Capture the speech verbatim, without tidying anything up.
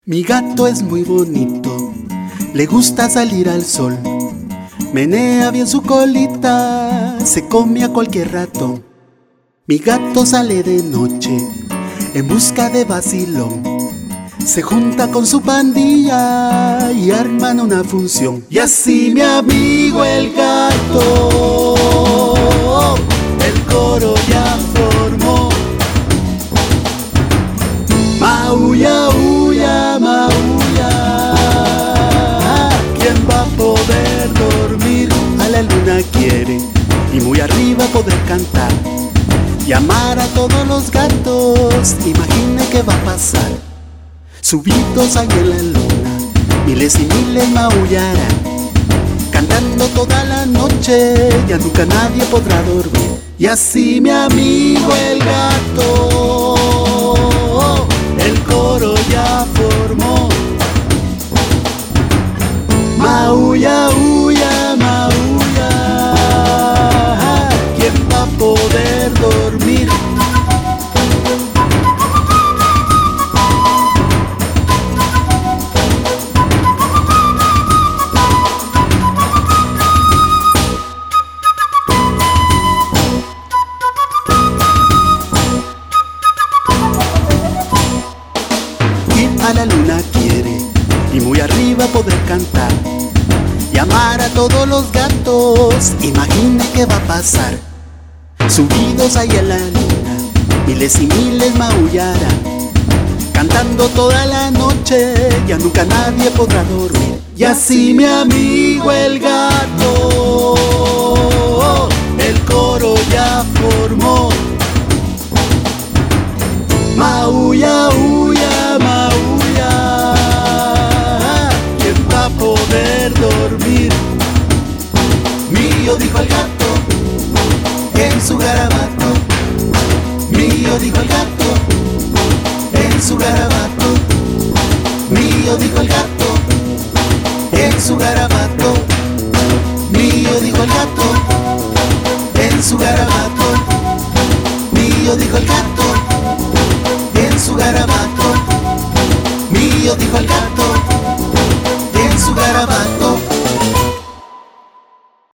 Mi gato es muy bonito, le gusta salir al sol, menea bien su colita, se come a cualquier rato. Mi gato sale de noche en busca de vacilón, se junta con su pandilla y arman una función. Y así mi amigo el gato, el coro ya formó. Maulla, ulla, maulla, ¿quién va a poder dormir? A la luna quiere y muy arriba poder cantar y amar a todos los gatos. Imagine qué va a pasar. Subidos ahí en la luna, miles y miles maullarán, cantando toda la noche, ya nunca nadie podrá dormir. Y así mi amigo el gato, el coro ya formó. Maulla, ulla, maulla, ¿quién va a poder dormir? A la luna quiere y muy arriba poder cantar y amar a todos los gatos. Imagine qué va a pasar. Subidos ahí en la luna, miles y miles maullarán, cantando toda la noche, ya nunca nadie podrá dormir. Y así mi amigo el gato,